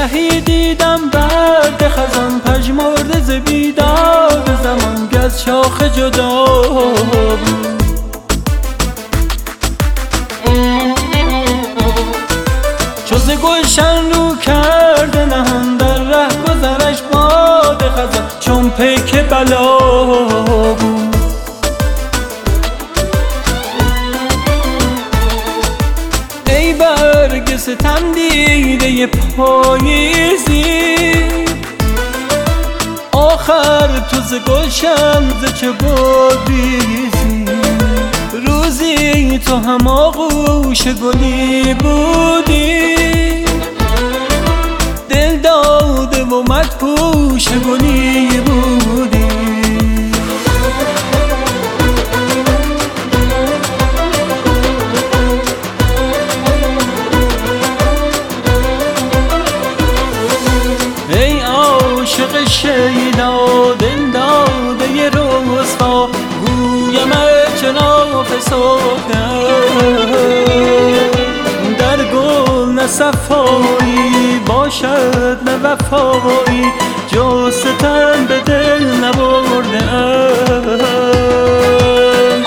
گهی دیدم برد خزان پژمرده ز بیداد زمان گز شاخ جدا بود. چو ز گلشن رو کرده نهان در ره گذرش باد خزان چون پیک بلا بود. ای برگ ستم دیده پاییزی آخر تو ز گلشن ز چه بریزی. روزی تو هم آغوش گلی بودی دل داده و مدهوش گلی بودی. ای عاشق شیدا دل داده ی رسوا گویم جناف صبحدم در گل نه صفایی باشد نه وفایی جز ستم به دل نبرده ام.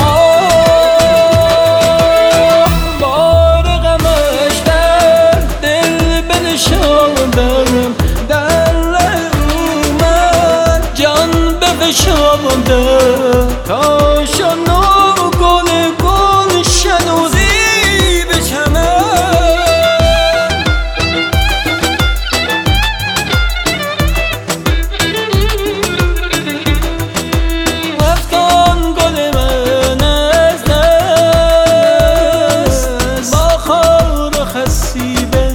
بار غمش در دل بنشاندم در ره من جان بفشاندم تا شنو گل شنوزی به چمن. رفتان گل من از دست با خار و خسی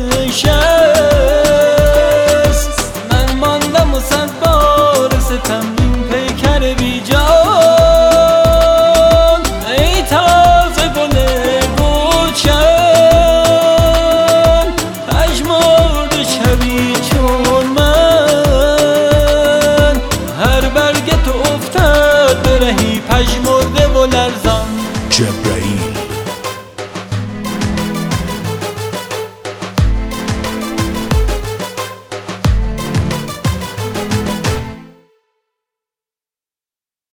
بنشست. من ماندم و صد بار ستم این پیکر بی جان. ای تازه گل گلشن پژمرده شبی چون من هر برگ تو افتد به رهی پژمرده و لرزان. جبرائیل